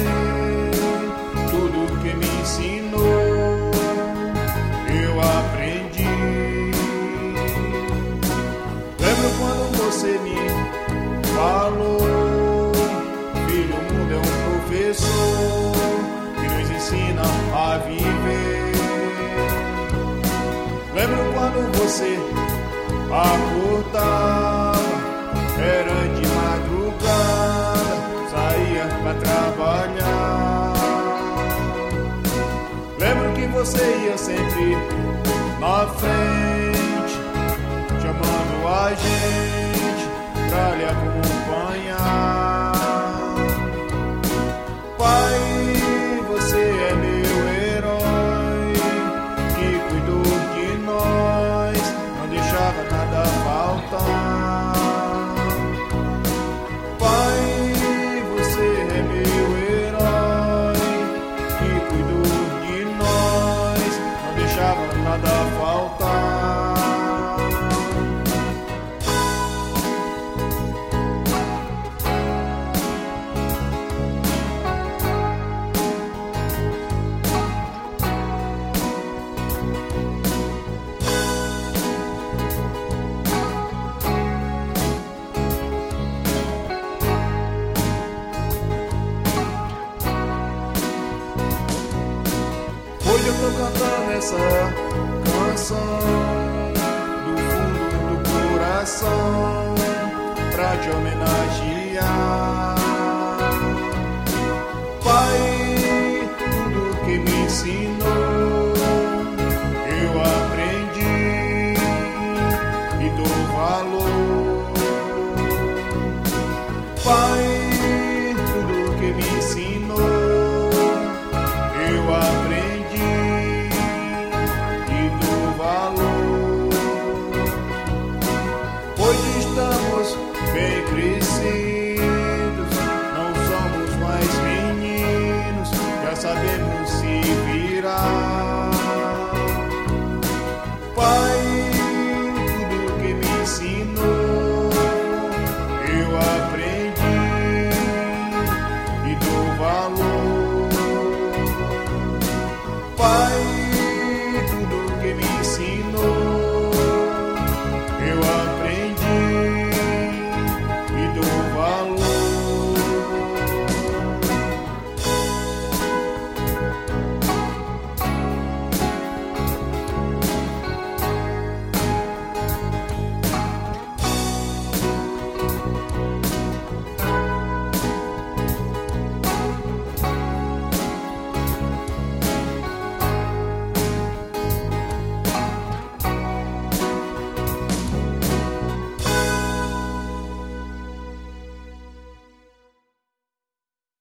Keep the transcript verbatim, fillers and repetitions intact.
tudo que me ensinou, eu aprendi. Lembro quando você me falou, filho, o mundo é um professor que nos ensina a viver. Lembro quando você acordava, era de madrugada, saía pra trabalhar. Lembro que você ia sempre na frente, chamando a gente pra lhe acompanhar. Pai, você é meu herói, que cuidou de nós, não deixava nada faltar. Pai, você é meu herói, que cuidou de nós, não deixava nada faltar. Hoje eu tô cantando essa canção do fundo do coração pra te homenagear. Pai,